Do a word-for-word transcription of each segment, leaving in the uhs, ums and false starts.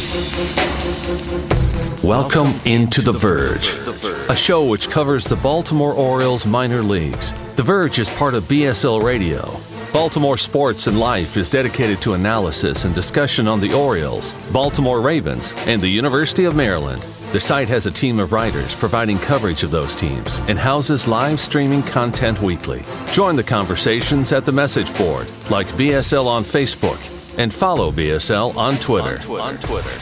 Welcome into The Verge, a show which covers the Baltimore Orioles minor leagues. The Verge is part of B S L Radio. Baltimore Sports and Life is dedicated to analysis and discussion on the Orioles, Baltimore Ravens, and the University of Maryland. The site has a team of writers providing coverage of those teams and houses live streaming content weekly. Join the conversations at the message board, like B S L on Facebook, and follow B S L on Twitter. On Twitter. On Twitter.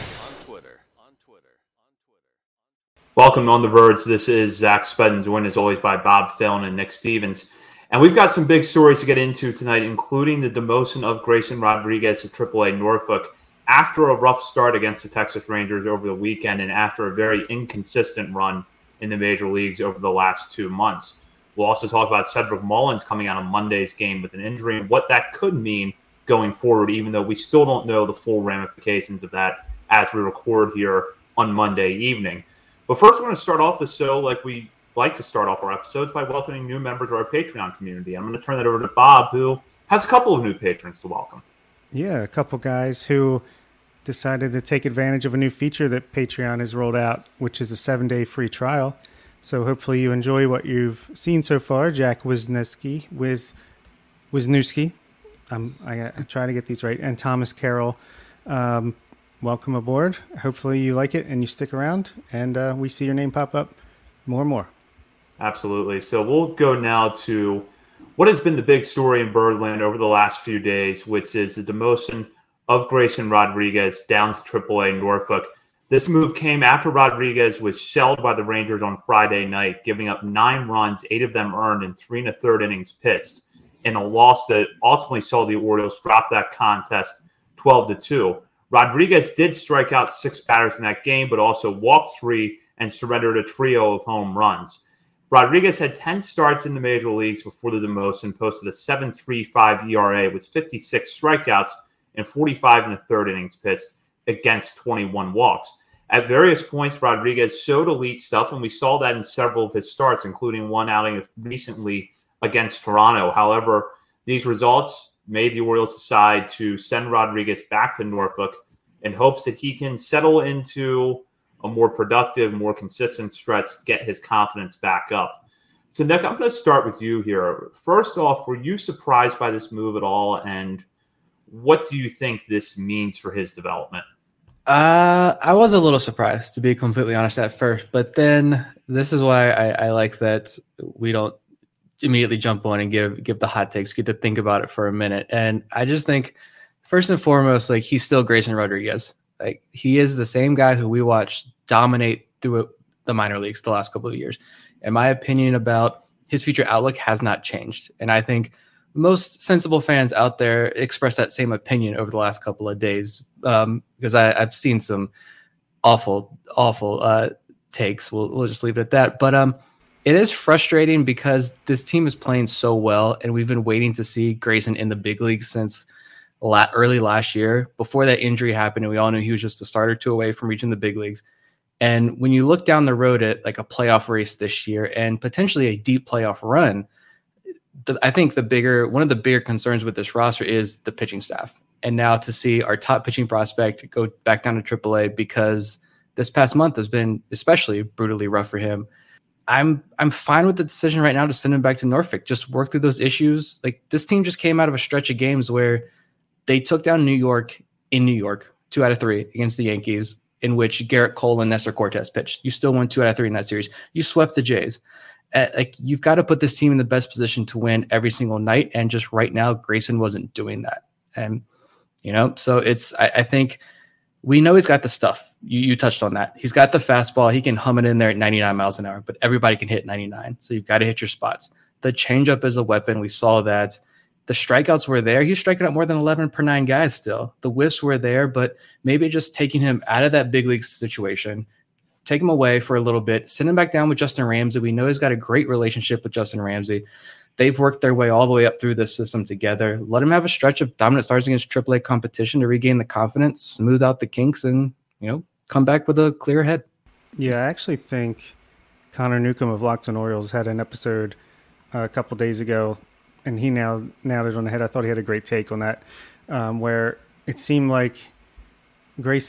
Welcome on The Verge. This is Zach Spedden, joined as always by Bob Phelan and Nick Stevens. And we've got some big stories to get into tonight, including the demotion of Grayson Rodriguez to triple A Norfolk after a rough start against the Texas Rangers over the weekend and after a very inconsistent run in the major leagues over the last two months. We'll also talk about Cedric Mullins coming out of Monday's game with an injury and what that could mean going forward, even though we still don't know the full ramifications of that as we record here on Monday evening. But first, we're going to start off the show like we like to start off our episodes by welcoming new members of our Patreon community. I'm going to turn that over to Bob, who has a couple of new patrons to welcome. Yeah, a couple guys who decided to take advantage of a new feature that Patreon has rolled out, which is a seven-day free trial. So hopefully you enjoy what you've seen so far. Jack Wisniewski, Wiz, Wisniewski, um, I, I try to get these right, and Thomas Carroll. Um, welcome aboard. Hopefully you like it and you stick around, and uh, we see your name pop up more and more. Absolutely. So we'll go now to what has been the big story in Birdland over the last few days, which is the demotion of Grayson Rodriguez down to triple A Norfolk. This move came after Rodriguez was shelled by the Rangers on Friday night, giving up nine runs, eight of them earned in three and a third innings pitched, in a loss that ultimately saw the Orioles drop that contest twelve to two. Rodriguez did strike out six batters in that game, but also walked three and surrendered a trio of home runs. Rodriguez had ten starts in the major leagues before the demotion, posted a seven point three five E R A with fifty-six strikeouts and forty-five and a third innings pitched against twenty-one walks. At various points, Rodriguez showed elite stuff, and we saw that in several of his starts, including one outing recently against Toronto. However, these results made the Orioles decide to send Rodriguez back to Norfolk in hopes that he can settle into a more productive, more consistent stretch, get his confidence back up. So, Nick, I'm going to start with you here. First off, were you surprised by this move at all? And what do you think this means for his development? Uh, I was a little surprised, to be completely honest, at first. But then this is why I, I like that we don't immediately jump on and give give the hot takes, get to think about it for a minute. And I just think, first and foremost, like, he's still Grayson Rodriguez. Like, he is the same guy who we watched dominate through the minor leagues the last couple of years. And my opinion about his future outlook has not changed. And I think most sensible fans out there express that same opinion over the last couple of days, um, because I, I've seen some awful, awful uh, takes. We'll, we'll just leave it at that. But um, it is frustrating because this team is playing so well, and we've been waiting to see Grayson in the big leagues since la- early last year, before that injury happened, and we all knew he was just a start or two away from reaching the big leagues. And when you look down the road at like a playoff race this year and potentially a deep playoff run, the, I think the bigger one of the bigger concerns with this roster is the pitching staff. And now to see our top pitching prospect go back down to triple A because this past month has been especially brutally rough for him. I'm I'm fine with the decision right now to send him back to Norfolk. Just work through those issues. Like, this team just came out of a stretch of games where they took down New York in New York, two out of three against the Yankees, in which Garrett Cole and Nestor Cortez pitched. You still won two out of three in that series. You swept the Jays. Uh, like, you've got to put this team in the best position to win every single night. And just right now, Grayson wasn't doing that. And, you know, so it's, I, I think we know he's got the stuff. You, you touched on that. He's got the fastball. He can hum it in there at ninety-nine miles an hour, but everybody can hit ninety-nine. So you've got to hit your spots. The changeup is a weapon. We saw that. The strikeouts were there. He's striking out more than eleven per nine guys still. The whiffs were there, but maybe just taking him out of that big league situation, take him away for a little bit, send him back down with Justin Ramsey. We know he's got a great relationship with Justin Ramsey. They've worked their way all the way up through this system together. Let him have a stretch of dominant starts against triple A competition to regain the confidence, smooth out the kinks, and, you know, come back with a clear head. Yeah, I actually think Connor Newcomb of Locked On Orioles had an episode uh, a couple days ago, and he nailed, nailed it on the head. I thought he had a great take on that, um, where it seemed like Grayson,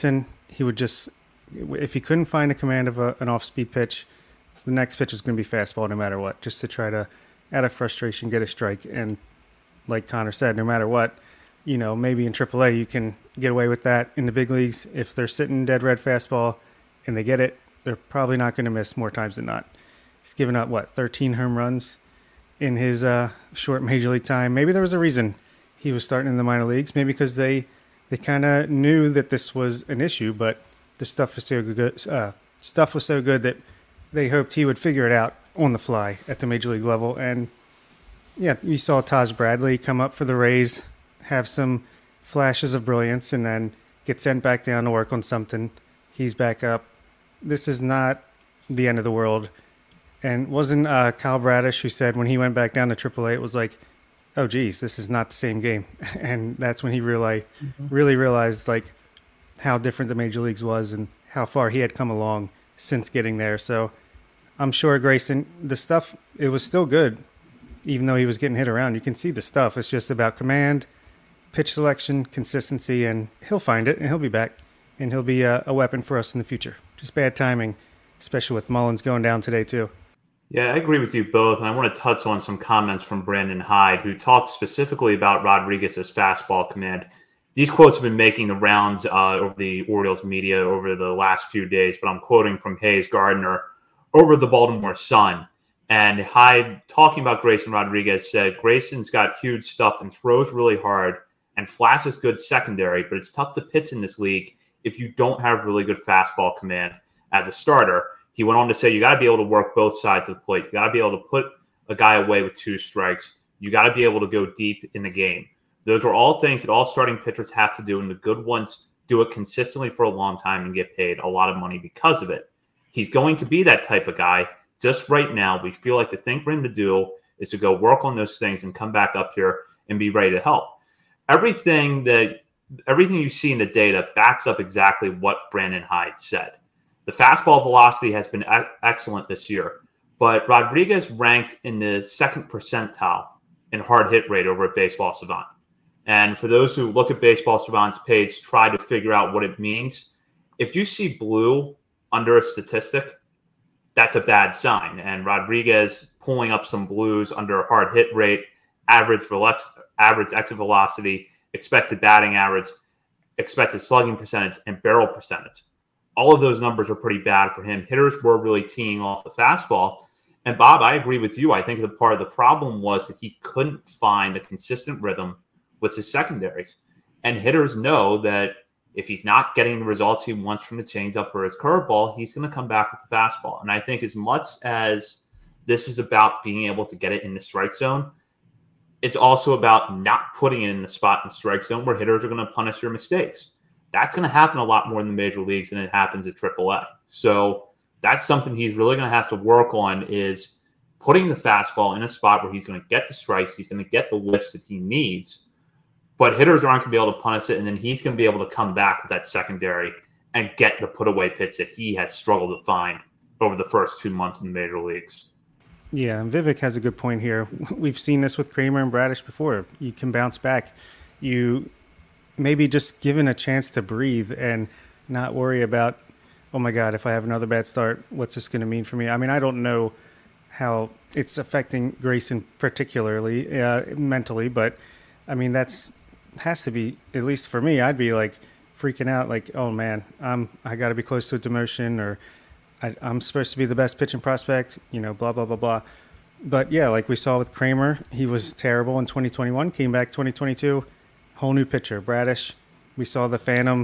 he would just, if he couldn't find a command of a, an off-speed pitch, the next pitch was going to be fastball no matter what, just to try to, out of frustration, get a strike. And like Connor said, no matter what, you know, maybe in triple A you can get away with that. In the big leagues, if they're sitting dead red fastball and they get it, they're probably not going to miss more times than not. He's given up, what, thirteen home runs in his uh, short major league time. Maybe there was a reason he was starting in the minor leagues, maybe because they, they kind of knew that this was an issue, but the stuff was so good, uh, stuff was so good that they hoped he would figure it out on the fly at the major league level. And yeah, you saw Taj Bradley come up for the Rays, have some flashes of brilliance, and then get sent back down to work on something. He's back up. This is not the end of the world. And wasn't uh, Kyle Bradish who said when he went back down to triple A, it was like, oh, geez, this is not the same game. And that's when he really, mm-hmm. really realized like how different the major leagues was and how far he had come along since getting there. So I'm sure Grayson, the stuff, it was still good, even though he was getting hit around. You can see the stuff. It's just about command, pitch selection, consistency, and he'll find it, and he'll be back, and he'll be a, a weapon for us in the future. Just bad timing, especially with Mullins going down today, too. Yeah, I agree with you both, and I want to touch on some comments from Brandon Hyde, who talked specifically about Rodriguez's fastball command. These quotes have been making the rounds uh, over the Orioles media over the last few days, but I'm quoting from Hayes Gardner over the Baltimore Sun. And Hyde, talking about Grayson Rodriguez, said, Grayson's got huge stuff and throws really hard and flashes good secondary, but it's tough to pitch in this league if you don't have really good fastball command as a starter. He went on to say you got to be able to work both sides of the plate. You got to be able to put a guy away with two strikes. You got to be able to go deep in the game. Those are all things that all starting pitchers have to do, and the good ones do it consistently for a long time and get paid a lot of money because of it. He's going to be that type of guy. Just right now, we feel like the thing for him to do is to go work on those things and come back up here and be ready to help. Everything that everything you see in the data backs up exactly what Brandon Hyde said. The fastball velocity has been e- excellent this year, but Rodriguez ranked in the second percentile in hard hit rate over at Baseball Savant. And for those who look at Baseball Savant's page, try to figure out what it means. If you see blue under a statistic, that's a bad sign. And Rodriguez pulling up some blues under a hard hit rate, average relax, average exit velocity, expected batting average, expected slugging percentage, and barrel percentage. All of those numbers are pretty bad for him. Hitters were really teeing off the fastball. And Bob, I agree with you. I think the part of the problem was that he couldn't find a consistent rhythm with his secondaries. And hitters know that if he's not getting the results he wants from the changeup or his curveball, he's going to come back with the fastball. And I think as much as this is about being able to get it in the strike zone, it's also about not putting it in the spot in the strike zone where hitters are going to punish your mistakes. That's going to happen a lot more in the major leagues than it happens at triple A. So that's something he's really going to have to work on, is putting the fastball in a spot where he's going to get the strikes, he's going to get the lifts that he needs, but hitters aren't going to be able to punish it, and then he's going to be able to come back with that secondary and get the put-away pitch that he has struggled to find over the first two months in the major leagues. Yeah, and Vivek has a good point here. We've seen this with Kramer and Bradish before. You can bounce back. You maybe just given a chance to breathe and not worry about, oh my God, if I have another bad start, what's this going to mean for me? I mean, I don't know how it's affecting Grayson particularly uh, mentally, but I mean, that's has to be, at least for me, I'd be like freaking out, like, oh man, I'm, I got to be close to a demotion, or I, I'm supposed to be the best pitching prospect, you know, blah, blah, blah, blah. But yeah, like we saw with Kramer, he was terrible in twenty twenty-one, came back twenty twenty-two, whole new pitcher. Bradish, we saw the phantom.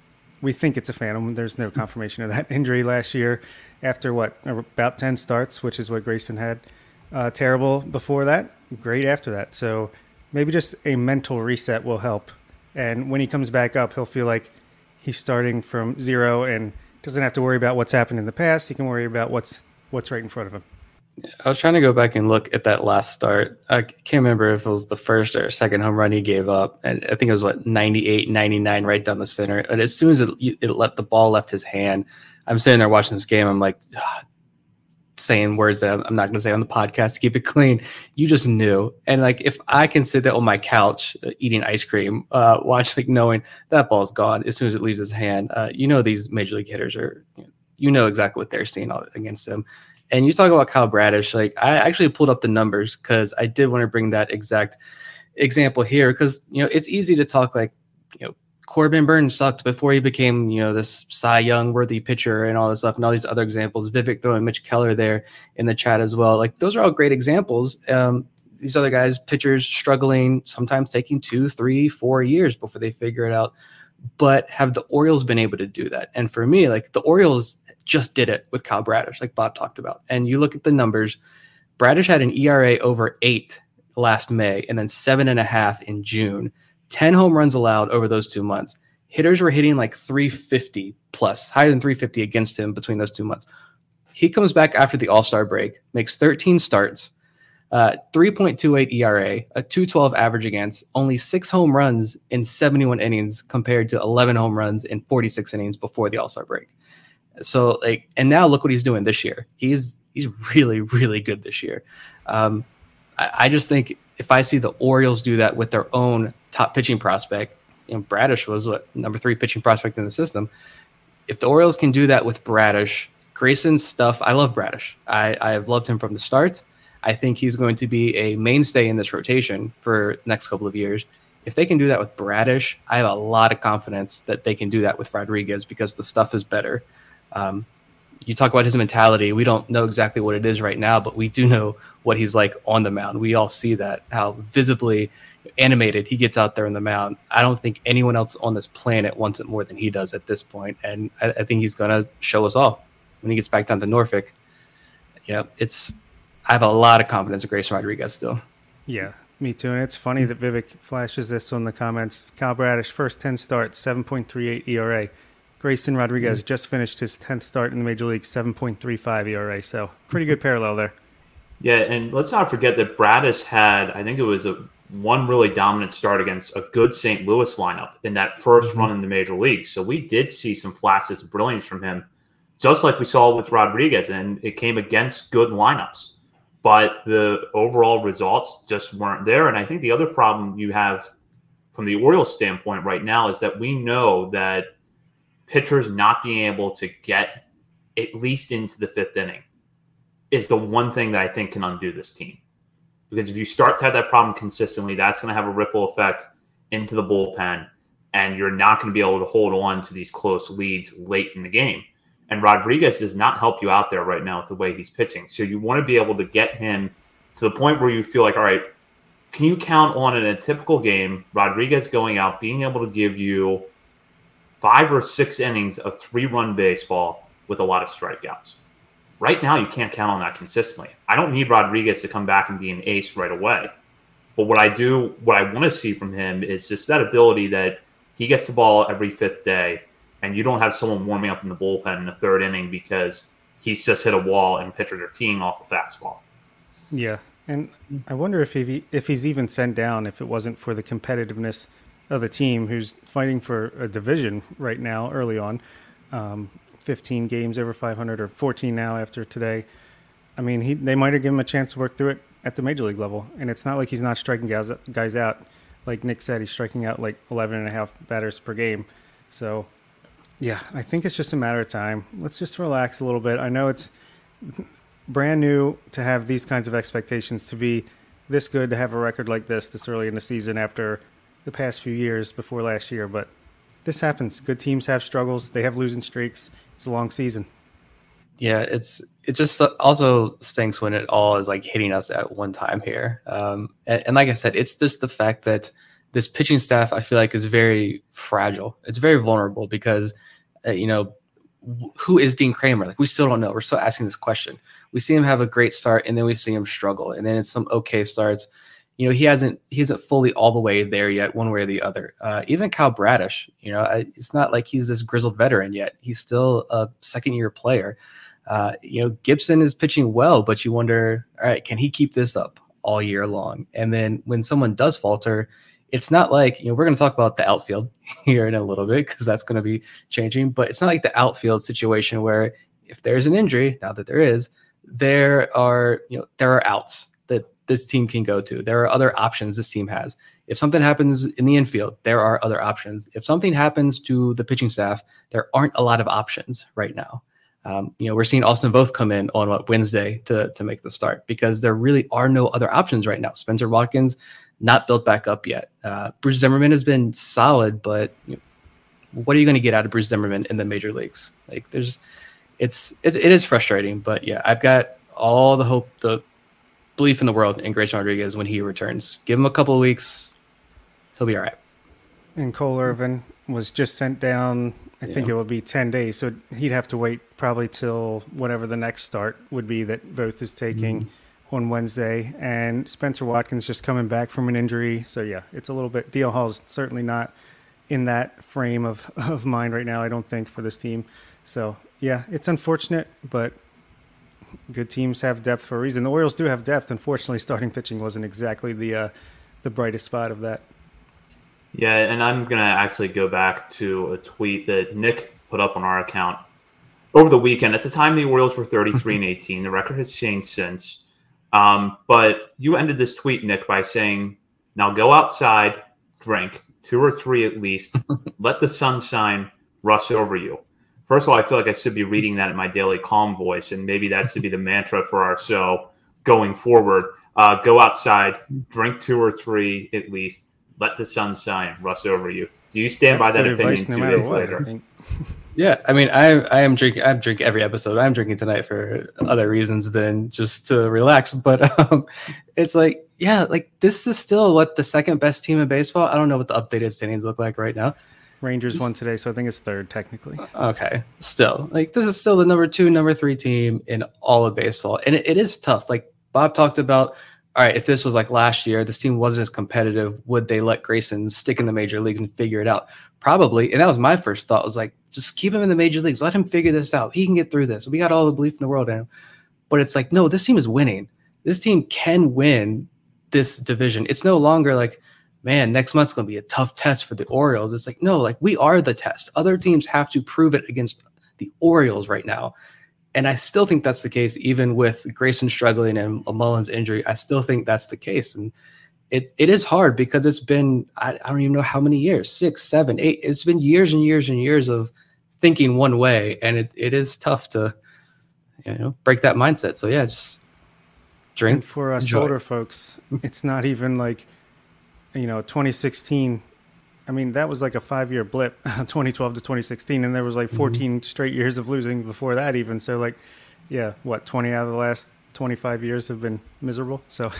We think it's a phantom. There's no confirmation of that injury last year after, what, about ten starts, which is what Grayson had. Uh, terrible before that, great after that. So maybe just a mental reset will help. And when he comes back up, he'll feel like he's starting from zero and doesn't have to worry about what's happened in the past. He can worry about what's what's right in front of him. I was trying to go back and look at that last start. I can't remember if it was the first or second home run he gave up. And I think it was, what, ninety-eight, ninety-nine right down the center. And as soon as it, it let the ball left his hand, I'm sitting there watching this game. I'm like, saying words that I'm not going to say on the podcast to keep it clean. You just knew. And like, if I can sit there on my couch uh, eating ice cream, uh, watch, like knowing that ball's gone as soon as it leaves his hand, uh, you know, these major league hitters are, you know, you know exactly what they're seeing against him. And you talk about Kyle Bradish, like I actually pulled up the numbers because I did want to bring that exact example here because, you know, it's easy to talk like, you know, Corbin Burns sucked before he became, you know, this Cy Young worthy pitcher and all this stuff and all these other examples. Vivek throwing Mitch Keller there in the chat as well. Like those are all great examples. Um, these other guys, pitchers struggling, sometimes taking two, three, four years before they figure it out. But have the Orioles been able to do that? And for me, like the Orioles just did it with Kyle Bradish, like Bob talked about. And you look at the numbers, Bradish had an E R A over eight last May and then seven and a half in June. ten home runs allowed over those two months. Hitters were hitting like three fifty plus, higher than three fifty against him between those two months. He comes back after the All-Star break, makes thirteen starts, uh, three point two eight E R A, a two twelve average against, only six home runs in seventy-one innings compared to eleven home runs in forty-six innings before the All-Star break. So like, and now look what he's doing this year. He's he's really, really good this year. Um, I, I just think if I see the Orioles do that with their own top pitching prospect, you know, Bradish was what number three pitching prospect in the system. If the Orioles can do that with Bradish, Grayson's stuff, I love Bradish. I, I have loved him from the start. I think he's going to be a mainstay in this rotation for the next couple of years. If they can do that with Bradish, I have a lot of confidence that they can do that with Rodriguez because the stuff is better. Um, you talk about his mentality. We don't know exactly what it is right now, but we do know what he's like on the mound. We all see that, how visibly animated he gets out there on the mound. I don't think anyone else on this planet wants it more than he does at this point. And I, I think he's going to show us all when he gets back down to Norfolk. You know, it's, I have a lot of confidence in Grayson Rodriguez still. Yeah, me too. And it's funny that Vivek flashes this on the comments. Kyle Bradish, first ten starts, seven point three eight E R A. Grayson Rodriguez mm-hmm. just finished his tenth start in the Major League, seven point three five E R A. So pretty good parallel there. Yeah, and let's not forget that Bradish had, I think it was a one really dominant start against a good Saint Louis lineup in that first mm-hmm. run in the Major League. So we did see some flashes of brilliance from him, just like we saw with Rodriguez, and it came against good lineups. But the overall results just weren't there. And I think the other problem you have from the Orioles standpoint right now is that we know that pitchers not being able to get at least into the fifth inning is the one thing that I think can undo this team. Because if you start to have that problem consistently, that's going to have a ripple effect into the bullpen, and you're not going to be able to hold on to these close leads late in the game. And Rodriguez does not help you out there right now with the way he's pitching. So you want to be able to get him to the point where you feel like, all right, can you count on in a typical game, Rodriguez going out, being able to give you five or six innings of three-run baseball with a lot of strikeouts? Right now, you can't count on that consistently. I don't need Rodriguez to come back and be an ace right away. But what I do, what I want to see from him is just that ability that he gets the ball every fifth day, and you don't have someone warming up in the bullpen in the third inning because he's just hit a wall and pitchers are teeing off a fastball. Yeah, and I wonder if he if he's even sent down if it wasn't for the competitiveness of the team who's fighting for a division right now early on. Um, fifteen games over five hundred or fourteen now after today. I mean, he they might have given him a chance to work through it at the major league level. And it's not like he's not striking guys, guys out. Like Nick said, he's striking out like eleven and a half batters per game. So, yeah, I think it's just a matter of time. Let's just relax a little bit. I know it's brand new to have these kinds of expectations, to be this good, to have a record like this this early in the season after the past few years before last year. But this happens. Good teams have struggles. They have losing streaks. It's a long season. Yeah, it's it just also stinks when it all is like hitting us at one time here. Um, and, and like I said, it's just the fact that this pitching staff, I feel like, is very fragile. It's very vulnerable because, uh, you know, who is Dean Kramer? Like, we still don't know. We're still asking this question. We see him have a great start, and then we see him struggle, and then it's some okay starts. You know, he hasn't he isn't fully all the way there yet, one way or the other. Uh, even Kyle Bradish, you know, I, it's not like he's this grizzled veteran yet. He's still a second-year player. Uh, you know, Gibson is pitching well, but you wonder, all right, can he keep this up all year long? And then when someone does falter, it's not like, you know, we're going to talk about the outfield here in a little bit because that's going to be changing, but it's not like the outfield situation where if there's an injury, now that there is, there are, you know, there are outs that this team can go to. There are other options this team has. If something happens in the infield, there are other options. If something happens to the pitching staff, there aren't a lot of options right now. Um, you know, we're seeing Austin Voth come in on what Wednesday to to make the start because there really are no other options right now. Spencer Watkins not built back up yet. Uh, Bruce Zimmerman has been solid, but you know, what are you going to get out of Bruce Zimmerman in the major leagues? Like, there's, it's, it's it is frustrating, but yeah, I've got all the hope, the belief in the world in Grayson Rodriguez when he returns. Give him a couple of weeks, he'll be all right. And Cole Irvin was just sent down. I yeah. think it would be ten days, so he'd have to wait probably till whatever the next start would be that Voth is taking mm-hmm. on Wednesday. And Spencer Watkins just coming back from an injury. So, yeah, it's a little bit – D L Hall's certainly not in that frame of, of mind right now, I don't think, for this team. So, yeah, it's unfortunate, but good teams have depth for a reason. The Orioles do have depth. Unfortunately, starting pitching wasn't exactly the uh, the brightest spot of that. Yeah, and I'm going to actually go back to a tweet that Nick put up on our account over the weekend. At the time, the Orioles were thirty-three and eighteen. The record has changed since. Um, but you ended this tweet, Nick, by saying, now go outside, drink, two or three at least, let the sunshine rush over you. First of all, I feel like I should be reading that in my daily calm voice, and maybe that should be the mantra for our show going forward. Uh, go outside, drink two or three at least, let the sunshine rush over you. Do you stand That's by that advice, opinion no two days what, later? Yeah, I mean, I I am drinking. I drink every episode. I'm drinking tonight for other reasons than just to relax. But um, it's like, yeah, like this is still what the second best team in baseball. I don't know what the updated standings look like right now. Rangers Just, won today, so I think it's third technically. Okay, still, like this is still the number two, number three team in all of baseball, and it, it is tough. Like Bob talked about. All right, if this was like last year, this team wasn't as competitive, would they let Grayson stick in the major leagues and figure it out? Probably. And that was my first thought, was like, just keep him in the major leagues. Let him figure this out. He can get through this. We got all the belief in the world in him. But it's like, no, this team is winning. This team can win this division. It's no longer like, man, next month's going to be a tough test for the Orioles. It's like, no, like we are the test. Other teams have to prove it against the Orioles right now. And I still think that's the case, even with Grayson struggling and Mullins' injury. I still think that's the case. And it it is hard because it's been, I, I don't even know how many years, six, seven, eight. It's been years and years and years of thinking one way. And it, it is tough to, you know, break that mindset. So, yeah, just drink. And for us older folks, it's not even like, you know, twenty sixteen. I mean, that was like a five-year blip, twenty twelve to twenty sixteen, and there was like fourteen mm-hmm. straight years of losing before that even. So, like, yeah, what, twenty out of the last twenty-five years have been miserable. So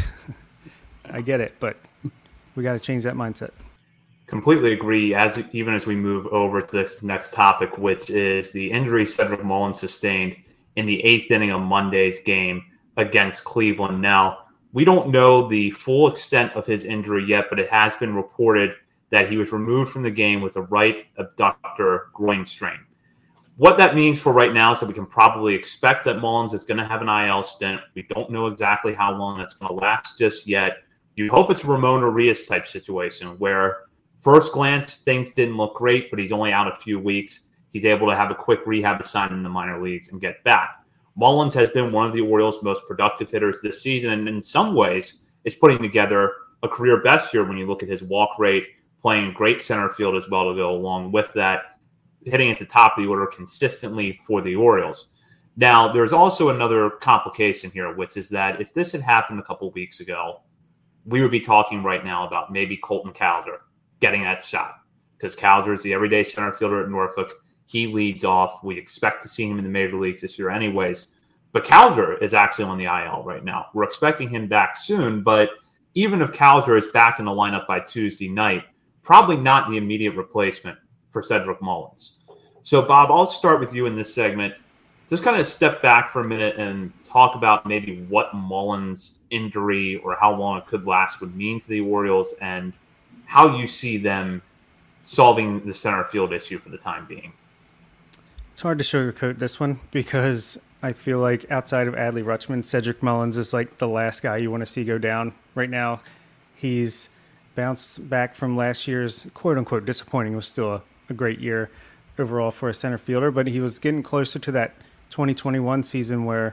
I get it, but we got to change that mindset. Completely agree, as even as we move over to this next topic, which is the injury Cedric Mullins sustained in the eighth inning of Monday's game against Cleveland. Now, we don't know the full extent of his injury yet, but it has been reported that he was removed from the game with a right abductor groin strain. What that means for right now is that we can probably expect that Mullins is going to have an I L stint. We don't know exactly how long that's going to last just yet. You hope it's a Ramon Urias type situation where first glance things didn't look great, but he's only out a few weeks. He's able to have a quick rehab assignment in the minor leagues and get back. Mullins has been one of the Orioles' most productive hitters this season, and in some ways is putting together a career best here when you look at his walk rate, playing great center field as well to go along with that, hitting at the top of the order consistently for the Orioles. Now, there's also another complication here, which is that if this had happened a couple of weeks ago, we would be talking right now about maybe Colton Cowser getting that shot, because Cowser is the everyday center fielder at Norfolk. He leads off. We expect to see him in the major leagues this year anyways. But Cowser is actually on the I L right now. We're expecting him back soon, but even if Cowser is back in the lineup by Tuesday night, probably not the immediate replacement for Cedric Mullins. So, Bob, I'll start with you in this segment. Just kind of step back for a minute and talk about maybe what Mullins' injury or how long it could last would mean to the Orioles and how you see them solving the center field issue for the time being. It's hard to sugarcoat this one because I feel like outside of Adley Rutschman, Cedric Mullins is like the last guy you want to see go down right now. He's bounced back from last year's quote-unquote disappointing. It was still a, a great year overall for a center fielder, but he was getting closer to that twenty twenty-one season where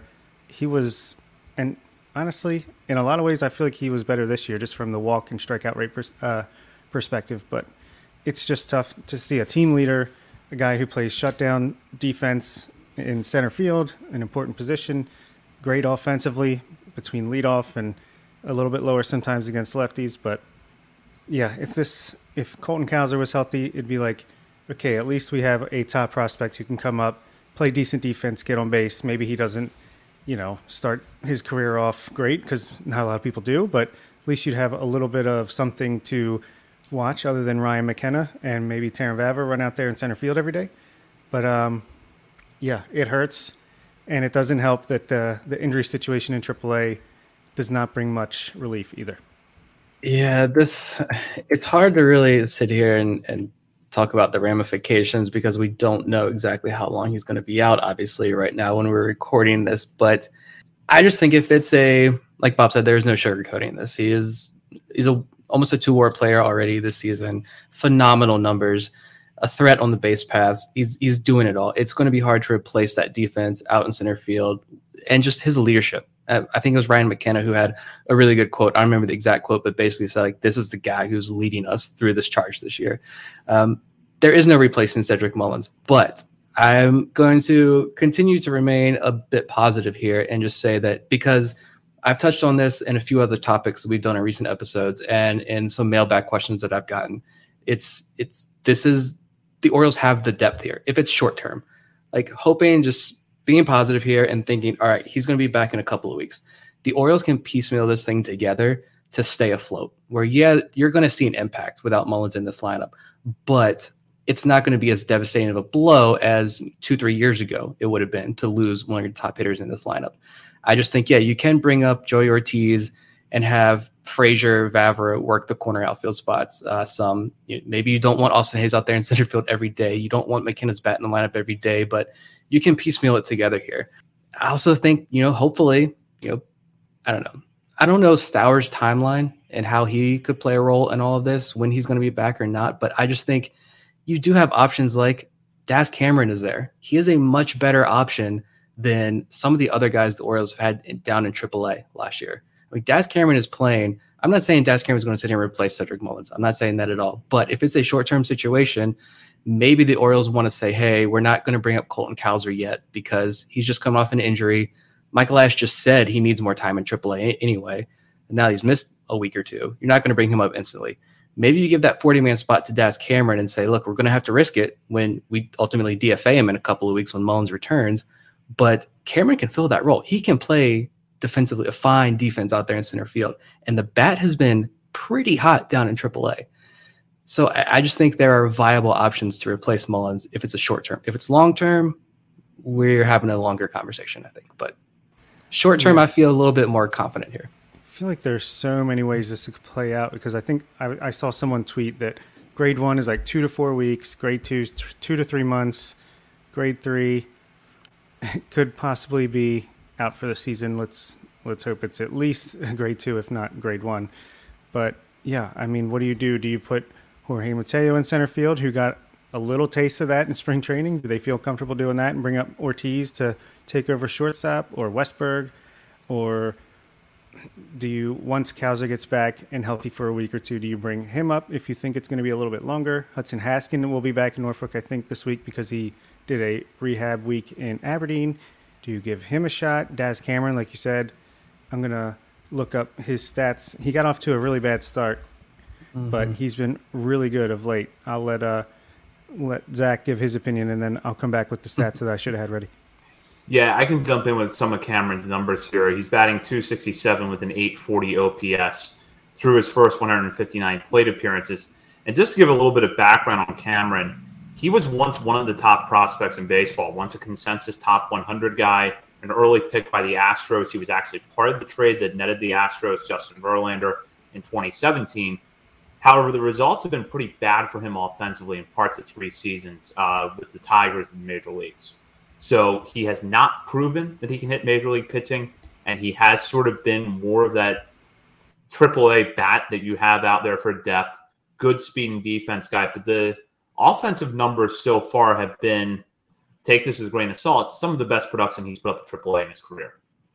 he was, and honestly, in a lot of ways, I feel like he was better this year just from the walk and strikeout rate pers- uh, perspective. But it's just tough to see a team leader, a guy who plays shutdown defense in center field, an important position, great offensively between leadoff and a little bit lower sometimes against lefties. But yeah, if this if Colton Cowser was healthy, it'd be like, okay, at least we have a top prospect who can come up, play decent defense, get on base. Maybe he doesn't, you know, start his career off great because not a lot of people do, but at least you'd have a little bit of something to watch other than Ryan McKenna and maybe Taron Vavra run out there in center field every day. But um, yeah, it hurts, and it doesn't help that the the injury situation in triple A does not bring much relief either. Yeah, this it's hard to really sit here and, and talk about the ramifications because we don't know exactly how long he's going to be out, obviously, right now when we're recording this. But I just think if it's a, like Bob said, there's no sugarcoating this. He is he's a almost a two-war player already this season. Phenomenal numbers, a threat on the base paths. He's he's doing it all. It's going to be hard to replace that defense out in center field and just his leadership. I think it was Ryan McKenna who had a really good quote. I don't remember the exact quote, but basically said, like, this is the guy who's leading us through this charge this year. Um, there is no replacing Cedric Mullins, but I'm going to continue to remain a bit positive here and just say that because I've touched on this and a few other topics that we've done in recent episodes and in some mailbag questions that I've gotten, it's, it's, this is, the Orioles have the depth here. If it's short term, like hoping just being positive here and thinking, all right, he's going to be back in a couple of weeks. The Orioles can piecemeal this thing together to stay afloat where, yeah, you're going to see an impact without Mullins in this lineup, but it's not going to be as devastating of a blow as two, three years ago it would have been to lose one of your top hitters in this lineup. I just think, yeah, you can bring up Joey Ortiz and have Frazier, Vavra work the corner outfield spots uh, some. You, maybe you don't want Austin Hayes out there in center field every day. You don't want McKenna's bat in the lineup every day, but you can piecemeal it together here. I also think, you know, hopefully, you know, I don't know. I don't know Stowers' timeline and how he could play a role in all of this, when he's going to be back or not. But I just think you do have options like Daz Cameron is there. He is a much better option than some of the other guys the Orioles have had down in triple A last year. I mean, Daz Cameron is playing. I'm not saying Daz Cameron is going to sit here and replace Cedric Mullins. I'm not saying that at all. But if it's a short-term situation, maybe the Orioles want to say, hey, we're not going to bring up Colton Cowser yet because he's just coming off an injury. Michael Ash just said he needs more time in triple A anyway, and now he's missed a week or two. You're not going to bring him up instantly. Maybe you give that forty-man spot to Daz Cameron and say, look, we're going to have to risk it when we ultimately D F A him in a couple of weeks when Mullins returns. But Cameron can fill that role. He can play defensively, a fine defense out there in center field. And the bat has been pretty hot down in triple A. So I, I just think there are viable options to replace Mullins if it's a short term. If it's long term, we're having a longer conversation, I think. But short term, yeah. I feel a little bit more confident here. I feel like there's so many ways this could play out because I think I, I saw someone tweet that grade one is like two to four weeks, grade two is th- two to three months, grade three could possibly be out for the season. Let's let's hope it's at least grade two, if not grade one. But yeah, I mean, what do you do? Do you put Jorge Mateo in center field, who got a little taste of that in spring training? Do they feel comfortable doing that and bring up Ortiz to take over shortstop, or Westberg? Or do you, once Cowser gets back and healthy for a week or two, do you bring him up if you think it's going to be a little bit longer? Hudson Haskin will be back in Norfolk, I think, this week because he did a rehab week in Aberdeen. Do you give him a shot? Daz Cameron, like you said, I'm going to look up his stats. He got off to a really bad start, mm-hmm. but he's been really good of late. I'll let uh, let Zach give his opinion, and then I'll come back with the stats that I should have had ready. Yeah, I can jump in with some of Cameron's numbers here. He's batting two sixty-seven with an eight forty O P S through his first one hundred fifty-nine plate appearances. And just to give a little bit of background on Cameron, he was once one of the top prospects in baseball, once a consensus top one hundred guy, an early pick by the Astros. He was actually part of the trade that netted the Astros Justin Verlander in twenty seventeen. However, the results have been pretty bad for him offensively in parts of three seasons uh, with the Tigers in the major leagues. So he has not proven that he can hit major league pitching, and he has sort of been more of that triple A bat that you have out there for depth, good speed and defense guy. But the offensive numbers so far have been, take this as a grain of salt, some of the best production he's put up at triple A in his career.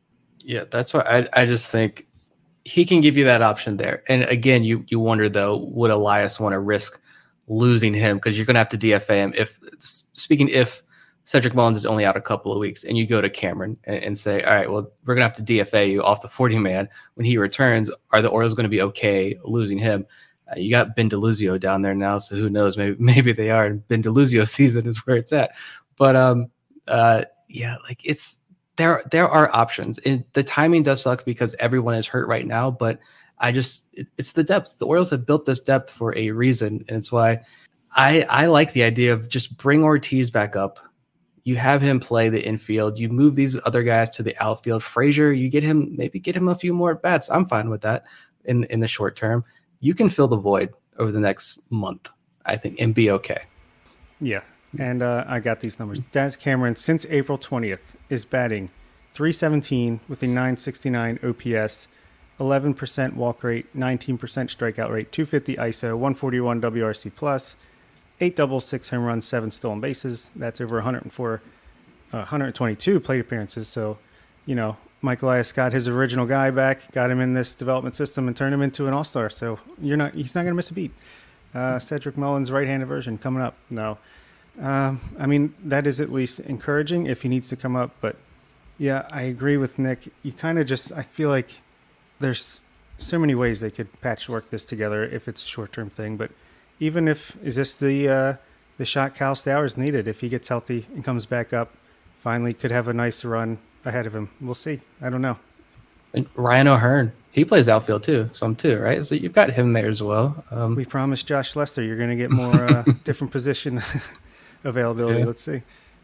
Yeah, that's why I, I just think he can give you that option there. And again, you you wonder though, would Elias want to risk losing him, because you're going to have to D F A him if speaking if Cedric Mullins is only out a couple of weeks and you go to Cameron and, and say, all right, well, we're going to have to D F A you off the forty man when he returns. Are the Orioles going to be okay losing him? Uh, you got Ben DeLuzio down there now, so who knows? Maybe maybe they are. And Ben DeLuzio season is where it's at. But um, uh, yeah, like it's there. There are options. And the timing does suck because everyone is hurt right now. But I just it, it's the depth. The Orioles have built this depth for a reason, and it's why I I like the idea of just bring Ortiz back up. You have him play the infield. You move these other guys to the outfield. Frazier, you get him maybe get him a few more at bats. I'm fine with that in in the short term. You can fill the void over the next month, I think, and be okay. Yeah, and uh, I got these numbers. Daz Cameron, since April twentieth, is batting three seventeen with a nine sixty-nine O P S, eleven percent walk rate, nineteen percent strikeout rate, two fifty I S O, one forty-one W R C plus, eight doubles, six home runs, seven stolen bases. That's over one hundred four, uh, one hundred twenty-two plate appearances. So, you know, Mike Elias got his original guy back, got him in this development system, and turned him into an all-star. So you're not, he's not going to miss a beat. Uh, Cedric Mullins' right-handed version coming up. No, um, I mean that is at least encouraging if he needs to come up. But yeah, I agree with Nick. You kind of just, I feel like there's so many ways they could patchwork this together if it's a short-term thing. But even if, is this the uh, the shot Kyle Stowers needed? If he gets healthy and comes back up, finally could have a nice run ahead of him. We'll see. I don't know. And Ryan O'Hearn, he plays outfield too, some too, right? So you've got him there as well. Um, we promised Josh Lester you're going to get more uh, different position availability. Yeah. Let's see.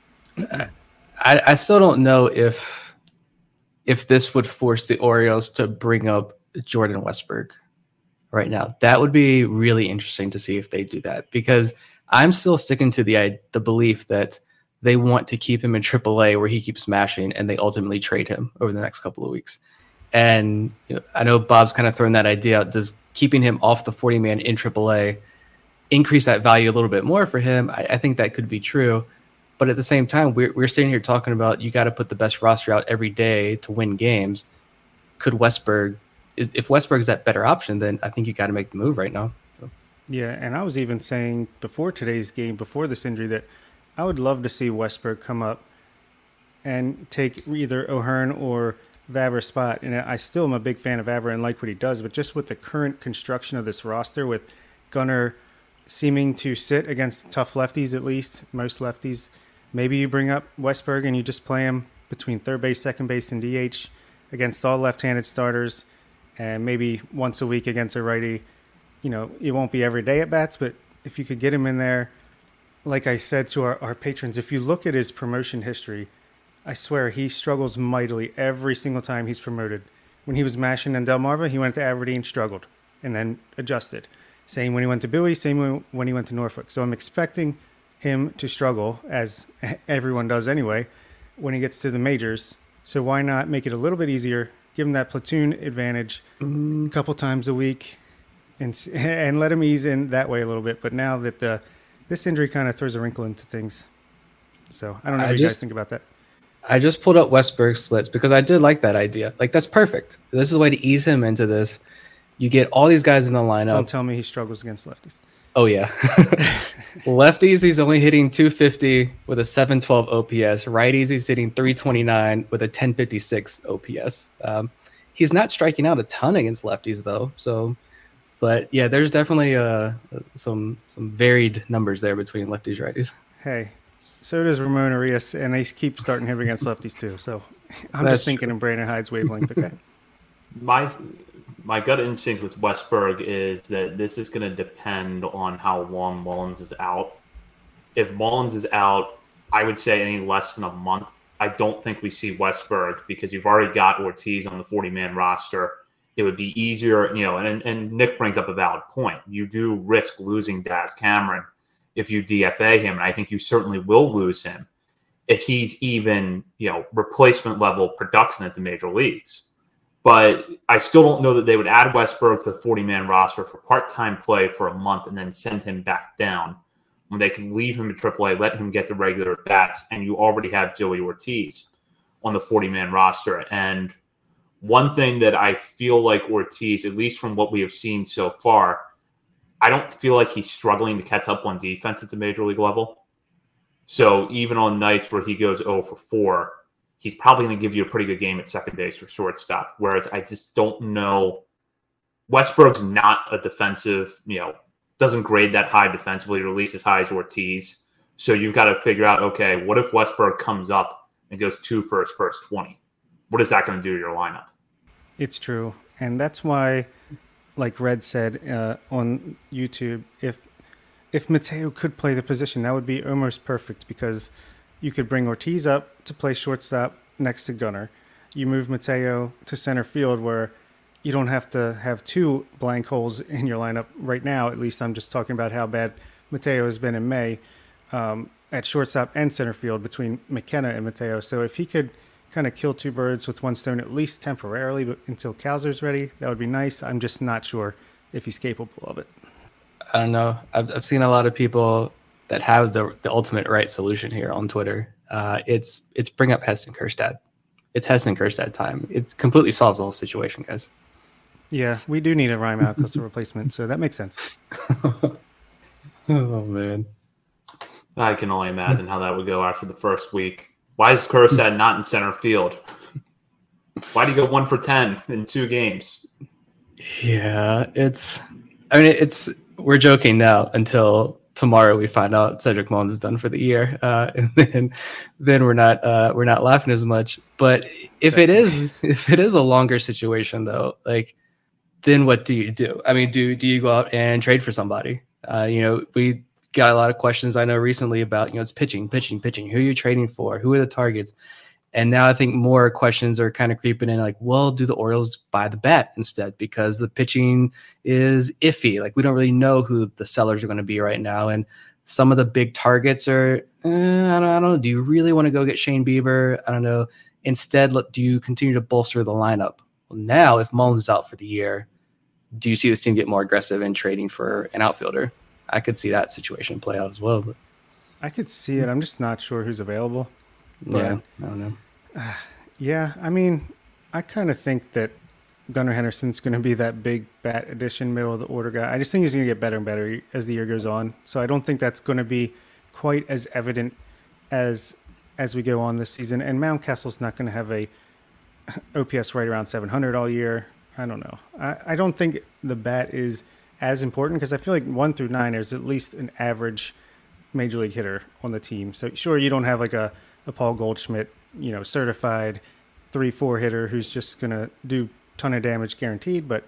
I, I still don't know if if this would force the Orioles to bring up Jordan Westburg right now. That would be really interesting to see if they do that, because I'm still sticking to the the belief that they want to keep him in triple A where he keeps smashing, and they ultimately trade him over the next couple of weeks. And you know, I know Bob's kind of thrown that idea out. Does keeping him off the forty man in triple A increase that value a little bit more for him? I, I think that could be true. But at the same time, we're, we're sitting here talking about you got to put the best roster out every day to win games. Could Westburg, if Westburg is that better option, then I think you got to make the move right now. So. Yeah, and I was even saying before today's game, before this injury, that I would love to see Westburg come up and take either O'Hearn or Vavra's spot. And I still am a big fan of Vavra and like what he does, but just with the current construction of this roster, with Gunnar seeming to sit against tough lefties, at least most lefties, maybe you bring up Westburg and you just play him between third base, second base, and D H against all left-handed starters, and maybe once a week against a righty. You know, it won't be every day at bats, but if you could get him in there. Like I said to our, our patrons, if you look at his promotion history, I swear he struggles mightily every single time he's promoted. When he was mashing in Delmarva, he went to Aberdeen, struggled, and then adjusted. Same when he went to Bowie, same when he went to Norfolk. So I'm expecting him to struggle, as everyone does anyway, when he gets to the majors. So why not make it a little bit easier, give him that platoon advantage mm-hmm. a couple times a week, and and let him ease in that way a little bit. But now that the this injury kind of throws a wrinkle into things. So I don't know what you guys think about that. I just pulled up Westburg splits because I did like that idea. Like, that's perfect. This is a way to ease him into this. You get all these guys in the lineup. Don't tell me he struggles against lefties. Oh, yeah. Lefties, he's only hitting two fifty with a seven twelve O P S. Righties, he's hitting three twenty-nine with a ten fifty-six O P S. Um, he's not striking out a ton against lefties, though. So... But yeah, there's definitely uh, some some varied numbers there between lefties, righties. Hey, so does Ramon Arias, and they keep starting him against lefties too. So I'm That's just thinking true. in Brandon Hyde's wavelength. Okay. My my gut instinct with Westburg is that this is going to depend on how long Mullins is out. If Mullins is out, I would say any less than a month. I don't think we see Westburg because you've already got Ortiz on the forty man roster. It would be easier, you know, and, and Nick brings up a valid point. You do risk losing Daz Cameron if you D F A him, and I think you certainly will lose him if he's even, you know, replacement level production at the major leagues. But I still don't know that they would add Westburg to the forty man roster for part-time play for a month and then send him back down when they can leave him in triple A, let him get the regular bats, and you already have Joey Ortiz on the forty man roster. And one thing that I feel like Ortiz, at least from what we have seen so far, I don't feel like he's struggling to catch up on defense at the major league level. So even on nights where he goes oh for four, he's probably going to give you a pretty good game at second base or shortstop. Whereas I just don't know. Westbrook's not a defensive, you know, doesn't grade that high defensively, or at least as high as Ortiz. So you've got to figure out, okay, what if Westbrook comes up and goes two for his first twenty? What is that going to do to your lineup? It's true. And that's why, like Red said uh, on YouTube, if if Mateo could play the position, that would be almost perfect, because you could bring Ortiz up to play shortstop next to Gunnar. You move Mateo to center field, where you don't have to have two blank holes in your lineup right now. At least I'm just talking about how bad Mateo has been in May um, at shortstop and center field between McKenna and Mateo. So if he could kind of kill two birds with one stone, at least temporarily, but until Kowser's ready, that would be nice. I'm just not sure if he's capable of it. I don't know. I've I've seen a lot of people that have the the ultimate right solution here on Twitter. Uh, it's it's bring up Heston Kjerstad. It's Heston Kjerstad time. It completely solves the whole situation, guys. Yeah, we do need a Ryan Mountcastle replacement, so that makes sense. Oh man, I can only imagine how that would go after the first week. Why is Kjerstad not in center field? Why do you go one for ten in two games? Yeah, it's. I mean, it's. We're joking now until tomorrow we find out Cedric Mullins is done for the year, uh, and then then we're not uh, we're not laughing as much. But if it is if it is a longer situation though, like, then what do you do? I mean, do do you go out and trade for somebody? Uh, you know, we got a lot of questions I know recently about, you know, it's pitching, pitching, pitching. Who are you trading for? Who are the targets? And now I think more questions are kind of creeping in, like, well, do the Orioles buy the bat instead? Because the pitching is iffy. Like, we don't really know who the sellers are going to be right now. And some of the big targets are, eh, I, don't, I don't know. Do you really want to go get Shane Bieber? I don't know. Instead, look, do you continue to bolster the lineup? Well, now, if Mullins is out for the year, do you see this team get more aggressive in trading for an outfielder? I could see that situation play out as well. But I could see it. I'm just not sure who's available. But, yeah, I don't know. Uh, yeah, I mean, I kind of think that Gunnar Henderson's going to be that big bat addition, middle of the order guy. I just think he's going to get better and better as the year goes on. So I don't think that's going to be quite as evident as as we go on this season. And Mountcastle's not going to have a O P S right around seven hundred all year. I don't know. I, I don't think the bat is as important, because I feel like one through nine, there's at least an average major league hitter on the team. So sure, you don't have like a, a Paul Goldschmidt, you know, certified three, four hitter who's just going to do ton of damage guaranteed. But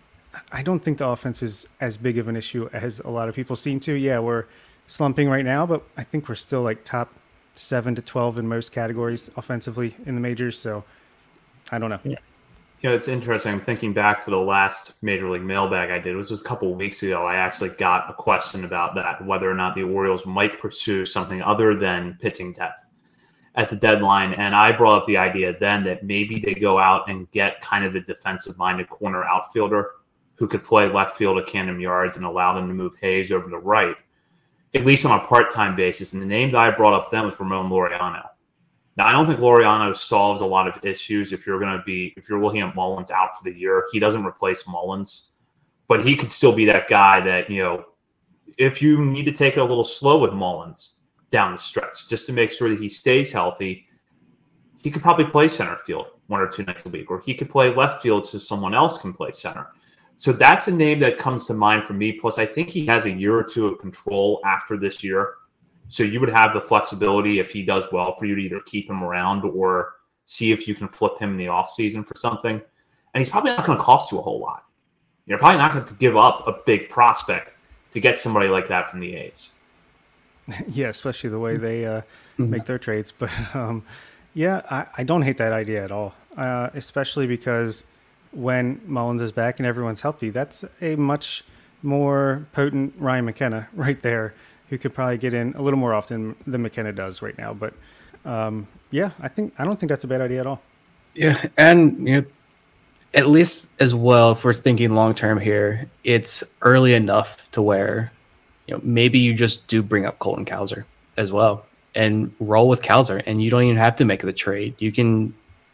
I don't think the offense is as big of an issue as a lot of people seem to. Yeah, we're slumping right now, but I think we're still like top seven to twelve in most categories offensively in the majors. So I don't know. Yeah. You know, it's interesting. I'm thinking back to the last Major League Mailbag I did. It was just a couple of weeks ago. I actually got a question about that, whether or not the Orioles might pursue something other than pitching depth at the deadline. And I brought up the idea then that maybe they go out and get kind of a defensive-minded corner outfielder who could play left field at Camden Yards and allow them to move Hayes over to right, at least on a part-time basis. And the name that I brought up then was Ramon Laureano. Now, I don't think Laureano solves a lot of issues if you're going to be, if you're looking at Mullins out for the year. He doesn't replace Mullins, but he could still be that guy that, you know, if you need to take it a little slow with Mullins down the stretch, just to make sure that he stays healthy, he could probably play center field one or two nights a week, or he could play left field so someone else can play center. So that's a name that comes to mind for me. Plus, I think he has a year or two of control after this year. So you would have the flexibility, if he does well, for you to either keep him around or see if you can flip him in the offseason for something. And he's probably not going to cost you a whole lot. You're probably not going to give up a big prospect to get somebody like that from the A's. Yeah, especially the way they uh, make their trades. But um, yeah, I, I don't hate that idea at all, uh, especially because when Mullins is back and everyone's healthy, that's a much more potent Ryan McKenna right there, who could probably get in a little more often than McKenna does right now. But um, yeah, I think I don't think that's a bad idea at all. Yeah, and you know, at least as well, if we're thinking long term here, it's early enough to where, you know, maybe you just do bring up Colton Cowser as well and roll with Cowser, and you don't even have to make the trade. You can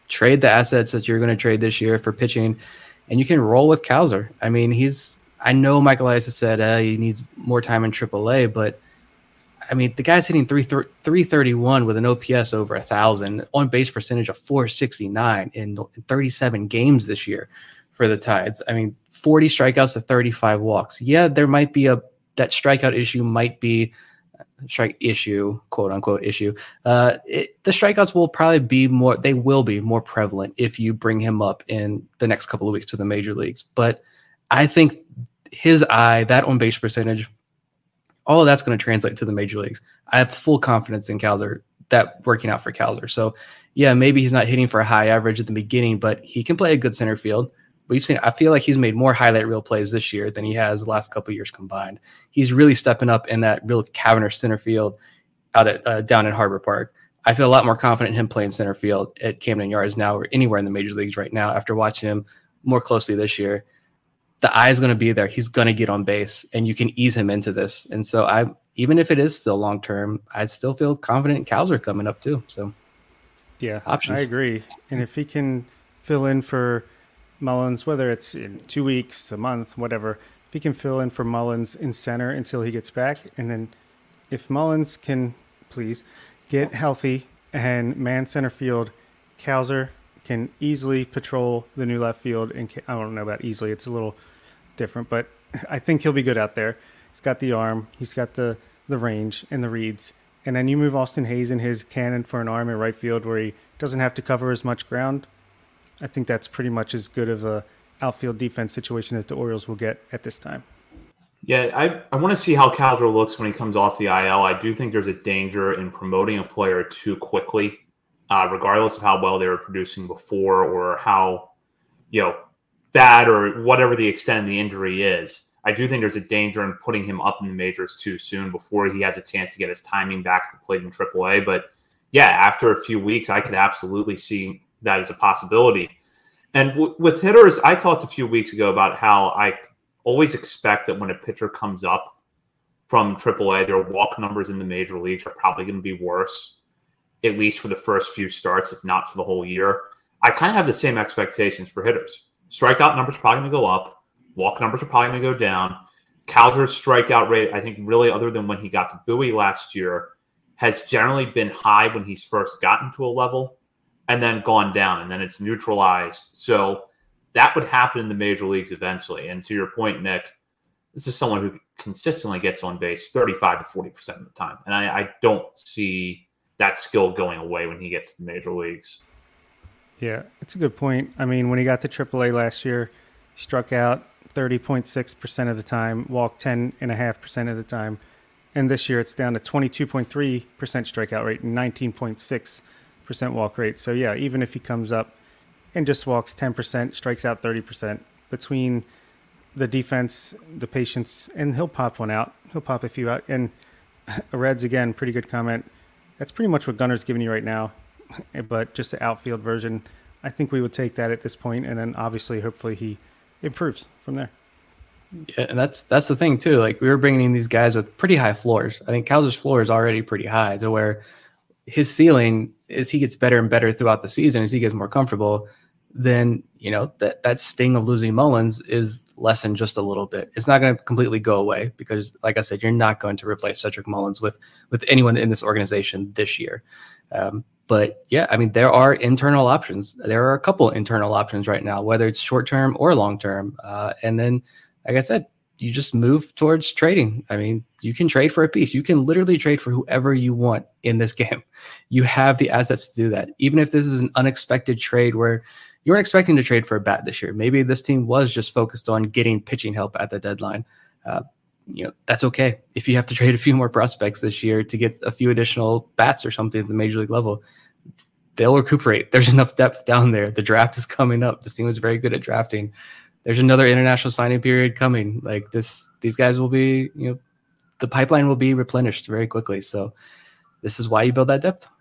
trade the assets that you're going to trade this year for pitching, and you can roll with Cowser. I mean, he's, I know Michael Elias has said uh, he needs more time in triple A, but I mean, the guy's hitting three thirty-one with an O P S over a thousand, on base percentage of four sixty-nine in thirty-seven games this year for the Tides. I mean, forty strikeouts to thirty-five walks. Yeah, there might be a, that strikeout issue might be strike issue, quote unquote issue. Uh, it, the strikeouts will probably be more, they will be more prevalent if you bring him up in the next couple of weeks to the major leagues. But I think his eye, that on base percentage, all of that's going to translate to the major leagues. I have full confidence in Cowser, that working out for Cowser. So yeah, maybe he's not hitting for a high average at the beginning, but he can play a good center field. We've seen, I feel like he's made more highlight reel plays this year than he has the last couple of years combined. He's really stepping up in that real cavernous center field out at uh, down in Harbor Park. I feel a lot more confident in him playing center field at Camden Yards now or anywhere in the major leagues right now after watching him more closely this year. The eye is going to be there. He's going to get on base, and you can ease him into this. And so I, even if it is still long term, I still feel confident in Cowser coming up too. So yeah, options. I agree. And if he can fill in for Mullins, whether it's in two weeks, a month, whatever, if he can fill in for Mullins in center until he gets back, and then if Mullins can please get healthy and man center field, Cowser can easily patrol the new left field. And I don't know about easily; it's a little different, but I think he'll be good out there. He's got the arm, he's got the the range and the reads, and then you move Austin Hayes in his cannon for an arm in right field where he doesn't have to cover as much ground. I think that's pretty much as good of a outfield defense situation that the Orioles will get at this time. Yeah, I, I want to see how Cowser looks when he comes off the I L. I do think there's a danger in promoting a player too quickly, uh, regardless of how well they were producing before or how, you know, bad or whatever the extent of the injury is. I do think there's a danger in putting him up in the majors too soon before he has a chance to get his timing back at the plate in triple A. But yeah, after a few weeks, I could absolutely see that as a possibility. And w- with hitters, I talked a few weeks ago about how I always expect that when a pitcher comes up from triple A, their walk numbers in the major leagues are probably going to be worse, at least for the first few starts, if not for the whole year. I kind of have the same expectations for hitters. Strikeout numbers are probably going to go up. Walk numbers are probably going to go down. Cowser's strikeout rate, I think really other than when he got to Bowie last year, has generally been high when he's first gotten to a level and then gone down, and then it's neutralized. So that would happen in the major leagues eventually. And to your point, Nick, this is someone who consistently gets on base thirty-five to forty percent of the time. And I, I don't see that skill going away when he gets to the major leagues. Yeah, it's a good point. I mean, when he got to triple A last year, he struck out thirty point six percent of the time, walked ten point five percent of the time. And this year it's down to twenty-two point three percent strikeout rate and nineteen point six percent walk rate. So yeah, even if he comes up and just walks ten percent, strikes out thirty percent, between the defense, the patience, and he'll pop one out. He'll pop a few out. And Reds, again, pretty good comment. That's pretty much what Gunner's giving you right now, but just the outfield version. I think we would take that at this point, and then obviously, hopefully, he improves from there. Yeah, and that's that's the thing too. Like, we were bringing in these guys with pretty high floors. I think Cowser's floor is already pretty high, to where his ceiling, as he gets better and better throughout the season, as he gets more comfortable, then you know that that sting of losing Mullins is lessened just a little bit. It's not going to completely go away because, like I said, you're not going to replace Cedric Mullins with with anyone in this organization this year. Um, But yeah, I mean, there are internal options. There are a couple internal options right now, whether it's short term or long term. Uh, and then, like I said, you just move towards trading. I mean, you can trade for a piece. You can literally trade for whoever you want in this game. You have the assets to do that. Even if this is an unexpected trade where you weren't expecting to trade for a bat this year, maybe this team was just focused on getting pitching help at the deadline. Uh, you know, that's okay. If you have to trade a few more prospects this year to get a few additional bats or something at the major league level, they'll recuperate. There's enough depth down there. The draft is coming up. This team is very good at drafting. There's another international signing period coming. Like this, these guys will be, you know, the pipeline will be replenished very quickly. So this is why you build that depth.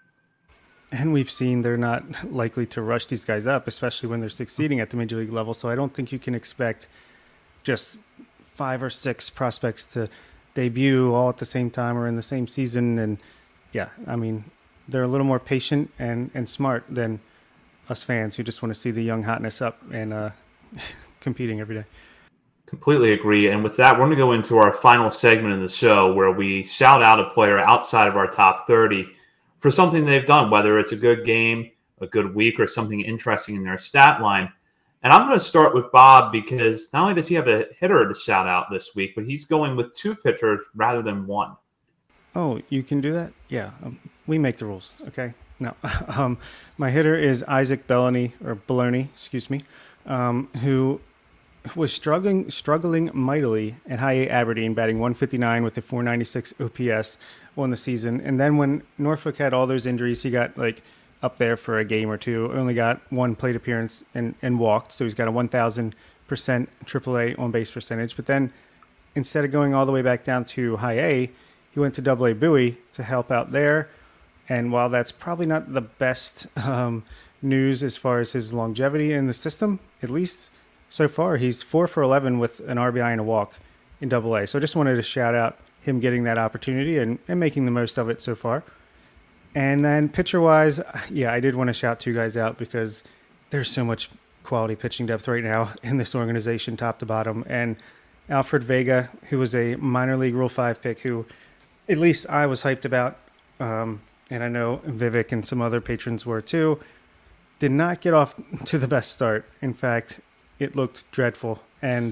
And we've seen they're not likely to rush these guys up, especially when they're succeeding at the major league level. So I don't think you can expect just five or six prospects to debut all at the same time or in the same season. And yeah, I mean, they're a little more patient and, and smart than us fans who just want to see the young hotness up and uh, competing every day. Completely agree. And with that, we're going to go into our final segment of the show where we shout out a player outside of our top thirty for something they've done, whether it's a good game, a good week, or something interesting in their stat line. And I'm going to start with Bob because not only does he have a hitter to shout out this week, but he's going with two pitchers rather than one. Oh, you can do that? Yeah, um, we make the rules. Okay. No, um, my hitter is Isaac Bellany or Baloney, excuse me, um, who was struggling struggling mightily at High A Aberdeen, batting one fifty-nine with a four ninety-six O P S on the season. And then when Norfolk had all those injuries, he got like up there for a game or two. Only got one plate appearance and, and walked, so he's got a one thousand percent triple A on base percentage. But then instead of going all the way back down to High A, he went to Double A Bowie to help out there. And while that's probably not the best um, news as far as his longevity in the system, at least so far, he's four for eleven with an R B I and a walk in Double A. So I just wanted to shout out him getting that opportunity and, and making the most of it so far. And then pitcher-wise, yeah, I did want to shout two guys out because there's so much quality pitching depth right now in this organization, top to bottom. And Alfred Vega, who was a minor league Rule five pick, who at least I was hyped about, um, and I know Vivek and some other patrons were too, did not get off to the best start. In fact, it looked dreadful. And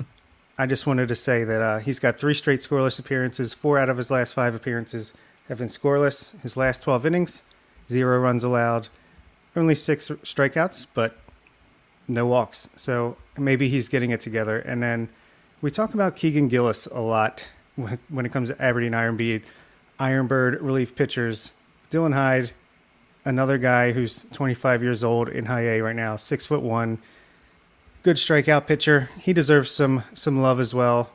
I just wanted to say that uh, he's got three straight scoreless appearances. Four out of his last five appearances have been scoreless. His last twelve innings, zero runs allowed, only six strikeouts, but no walks. So maybe he's getting it together. And then we talk about Keegan Gillis a lot when it comes to Aberdeen Ironbird, Ironbird relief pitchers. Dylan Hyde, another guy who's twenty-five years old in High A right now, six foot one, good strikeout pitcher. He deserves some some love as well.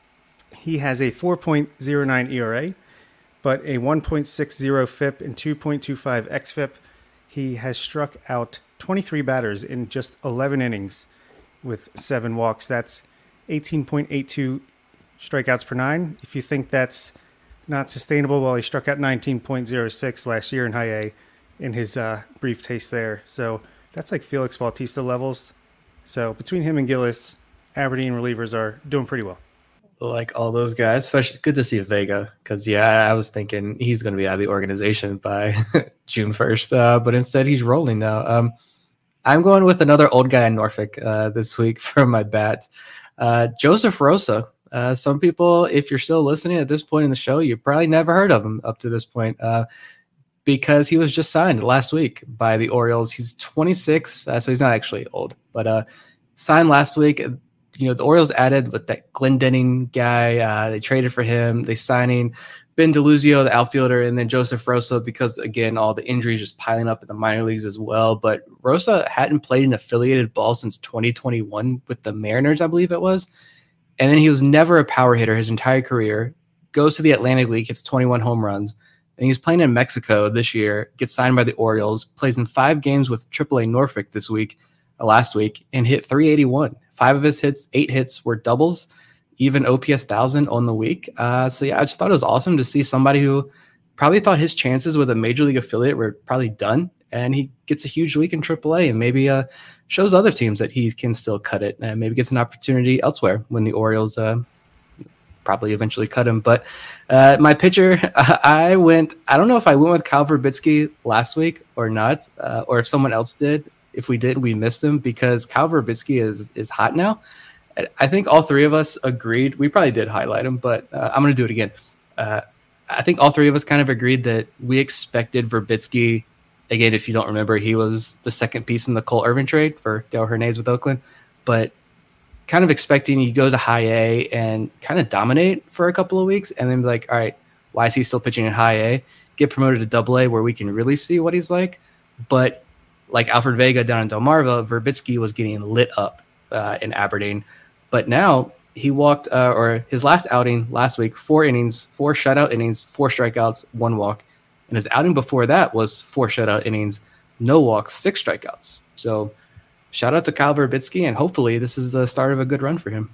He has a four point oh nine E R A, but a one point six oh F I P and two point two five X F I P. He has struck out twenty-three batters in just eleven innings with seven walks. That's eighteen point eight two strikeouts per nine. If you think that's not sustainable, well, he struck out nineteen point oh six last year in High A in his uh, brief taste there. So that's like Felix Bautista levels. So between him and Gillis, Aberdeen relievers are doing pretty well. Like all those guys, especially good to see Vega because, yeah, I was thinking he's going to be out of the organization by June first, uh, but instead he's rolling now. Um, I'm going with another old guy in Norfolk uh, this week for my bats, uh, Joseph Rosa. Uh, some people, if you're still listening at this point in the show, you probably never heard of him up to this point uh, because he was just signed last week by the Orioles. He's twenty-six, uh, so he's not actually old, but uh, signed last week. You know, the Orioles added with that Glendening guy. Uh, they traded for him. They signing Ben DeLuzio, the outfielder, and then Joseph Rosa because, again, all the injuries just piling up in the minor leagues as well. But Rosa hadn't played an affiliated ball since twenty twenty-one with the Mariners, I believe it was. And then he was never a power hitter his entire career. Goes to the Atlantic League, hits twenty-one home runs. And he's playing in Mexico this year, gets signed by the Orioles, plays in five games with triple A Norfolk this week, uh, last week, and hit three eighty-one. Five of his hits, eight hits were doubles, even O P S one thousand on the week. Uh, so, yeah, I just thought it was awesome to see somebody who probably thought his chances with a major league affiliate were probably done. And he gets a huge week in triple A and maybe uh, shows other teams that he can still cut it and maybe gets an opportunity elsewhere when the Orioles uh, probably eventually cut him. But uh, my pitcher, I went, I don't know if I went with Kyle Verbitsky last week or not, uh, or if someone else did. If we did, we missed him because Kyle Verbitsky is, is hot now. I think all three of us agreed. We probably did highlight him, but uh, I'm going to do it again. Uh, I think all three of us kind of agreed that we expected Verbitsky. Again, if you don't remember, he was the second piece in the Cole Irvin trade for Dale Hernandez with Oakland, but kind of expecting he goes to High A and kind of dominate for a couple of weeks and then be like, all right, why is he still pitching in High A? Get promoted to Double A where we can really see what he's like. But like Alfred Vega down in Delmarva, Verbitsky was getting lit up uh, in Aberdeen. But now he walked, uh, or his last outing last week, four innings, four shutout innings, four strikeouts, one walk. And his outing before that was four shutout innings, no walks, six strikeouts. So shout out to Kyle Verbitsky, and hopefully this is the start of a good run for him.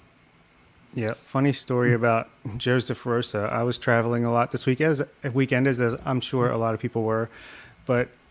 Yeah, funny story about Joseph Rosa. I was traveling a lot this week as weekend, as, as I'm sure a lot of people were. But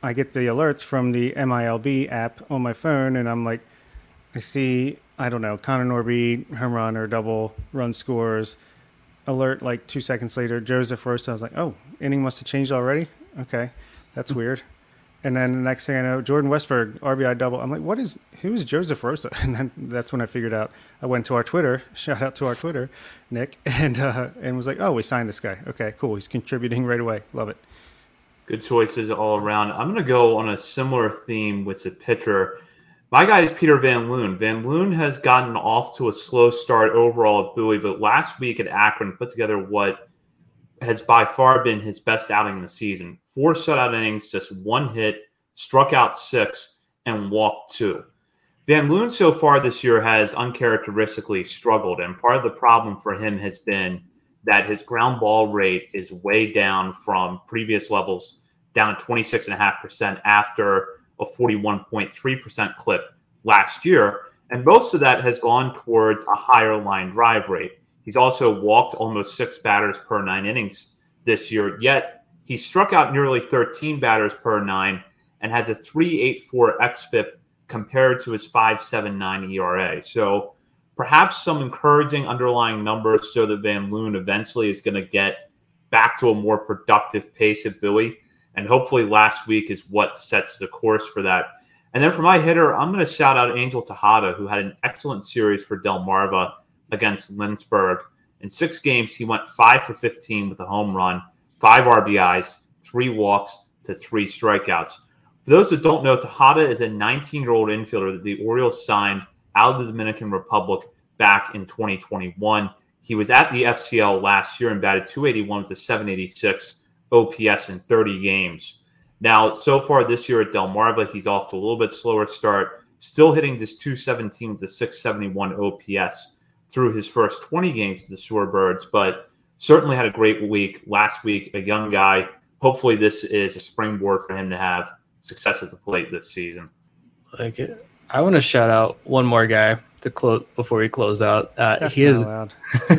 I get the alerts from the M I L B app on my phone, and I'm like, I see, I don't know, Connor Norby, home run or double run scores. Alert like two seconds later, Joseph Rosa. I was like, oh, inning must have changed already? Okay, that's weird. And then the next thing I know, Jordan Westberg, R B I double. I'm like, what is, who is Joseph Rosa? And then that's when I figured out. I went to our Twitter, shout out to our Twitter, Nick, and uh, and was like, oh, we signed this guy. Okay, cool. He's contributing right away. Love it. Good choices all around. I'm going to go on a similar theme with the pitcher. My guy is Peter Van Loon. Van Loon has gotten off to a slow start overall at Bowie, but last week at Akron put together what has by far been his best outing in the season. Four shutout innings, just one hit, struck out six, and walked two. Van Loon so far this year has uncharacteristically struggled, and part of the problem for him has been that his ground ball rate is way down from previous levels, down to twenty-six point five percent after a forty-one point three percent clip last year. And most of that has gone towards a higher line drive rate. He's also walked almost six batters per nine innings this year, yet he struck out nearly thirteen batters per nine and has a three point eight four X F I P compared to his five point seven nine E R A. So perhaps some encouraging underlying numbers so that Van Loon eventually is going to get back to a more productive pace at Bowie. And hopefully last week is what sets the course for that. And then for my hitter, I'm going to shout out Angel Tejada, who had an excellent series for Delmarva against Lindsberg. In six games, he went five for fifteen with a home run, five R B Is, three walks to three strikeouts. For those that don't know, Tejada is a nineteen-year-old infielder that the Orioles signed out of the Dominican Republic back in twenty twenty-one. He was at the F C L last year and batted two eighty-one with a seven eighty-six O P S in thirty games. Now, so far this year at Delmarva, he's off to a little bit slower start, still hitting this two seventeen with a six seventy-one O P S through his first twenty games to the Shorebirds, but certainly had a great week last week, a young guy. Hopefully this is a springboard for him to have success at the plate this season. Like it. I want to shout out one more guy to close before we close out. Uh, That's he not is allowed.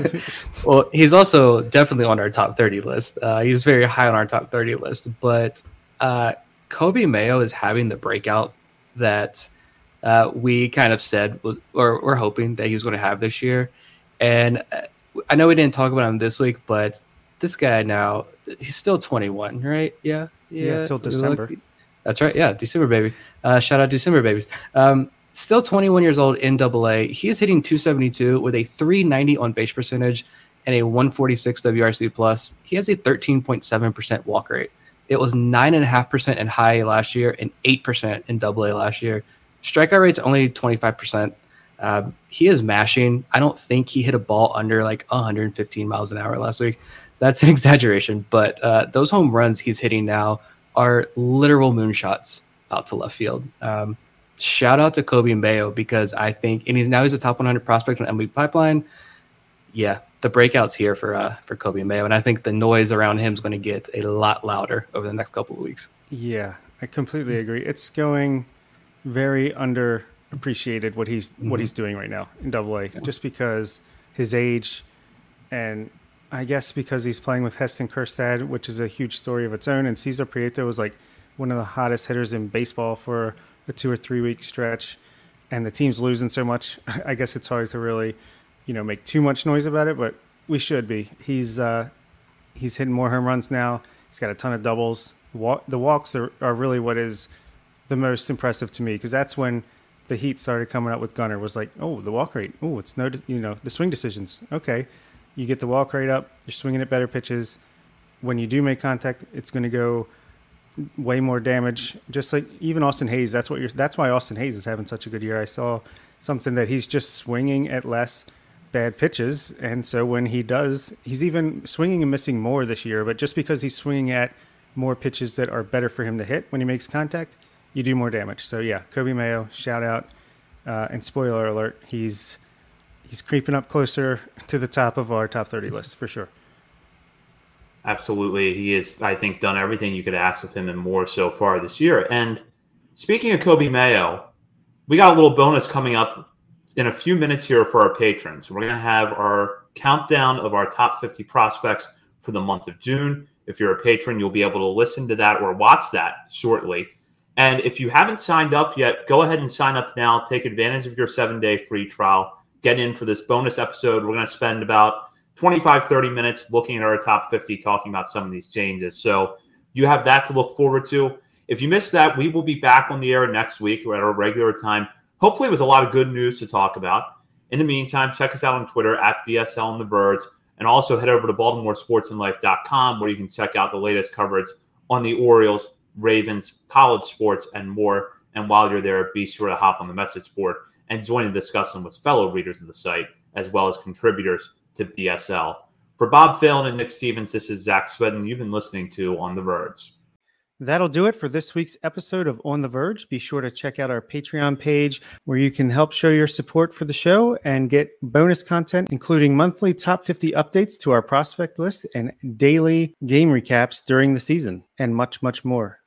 well, he's also definitely on our top thirty list. Uh, he's very high on our top thirty list, but uh, Kobe Mayo is having the breakout that uh, we kind of said, was, or we're hoping that he was going to have this year. And uh, I know we didn't talk about him this week, but this guy now, he's still twenty-one, right? Yeah. Yeah, until December. That's right. Yeah, December baby. Uh, shout out December babies. Um, still twenty-one years old in Double A. He is hitting two seventy-two with a three ninety on base percentage and a one forty-six W R C plus. He has a thirteen point seven percent walk rate. It was nine point five percent in high A last year and eight percent in Double A last year. Strikeout rate's only twenty-five percent. Uh, he is mashing. I don't think he hit a ball under like one hundred fifteen miles an hour last week. That's an exaggeration, but uh, those home runs he's hitting now are literal moonshots out to left field. Um, shout out to Kobe Mayo because I think, and he's now he's a top one hundred prospect on M L B Pipeline. Yeah, the breakout's here for uh, for Kobe Mayo, and I think the noise around him is going to get a lot louder over the next couple of weeks. Yeah, I completely agree. It's going very underappreciated what he's mm-hmm. what he's doing right now in Double A, yeah. just because his age, and I guess because he's playing with Heston Kjerstad, which is a huge story of its own, and Cesar Prieto was like one of the hottest hitters in baseball for a two or three week stretch, and the team's losing so much. I guess it's hard to really, you know, make too much noise about it, but we should be. He's uh, he's hitting more home runs now. He's got a ton of doubles. Walk, the walks are, are really what is the most impressive to me, because that's when the heat started coming out with Gunnar. Was like, oh, the walk rate. Oh, it's no, you know, the swing decisions. Okay. You get the walk rate up, you're swinging at better pitches. When you do make contact, it's going to go way more damage. Just like even Austin Hayes, that's what you're. That's why Austin Hayes is having such a good year. I saw something that he's just swinging at less bad pitches, and so when he does, he's even swinging and missing more this year. But just because he's swinging at more pitches that are better for him to hit when he makes contact, you do more damage. So yeah, Kobe Mayo, shout out, uh, and spoiler alert, he's. He's creeping up closer to the top of our top thirty list for sure. Absolutely. He has, I think, done everything you could ask of him and more so far this year. And speaking of Kobe Mayo, we got a little bonus coming up in a few minutes here for our patrons. We're going to have our countdown of our top fifty prospects for the month of June. If you're a patron, you'll be able to listen to that or watch that shortly. And if you haven't signed up yet, go ahead and sign up now. Take advantage of your seven-day free trial. Get in for this bonus episode. We're going to spend about twenty-five, thirty minutes looking at our top fifty, talking about some of these changes. So you have that to look forward to. If you missed that, we will be back on the air next week at our regular time. Hopefully, it was a lot of good news to talk about. In the meantime, check us out on Twitter at B S L and the Birds, and also head over to Baltimore Sports and Life dot com where you can check out the latest coverage on the Orioles, Ravens, college sports, and more. And while you're there, be sure to hop on the message board and join the discussion with fellow readers of the site, as well as contributors to B S L. For Bob Phelan and Nick Stevens, this is Zach Swedden. You've been listening to On the Verge. That'll do it for this week's episode of On the Verge. Be sure to check out our Patreon page where you can help show your support for the show and get bonus content, including monthly top fifty updates to our prospect list and daily game recaps during the season, and much, much more.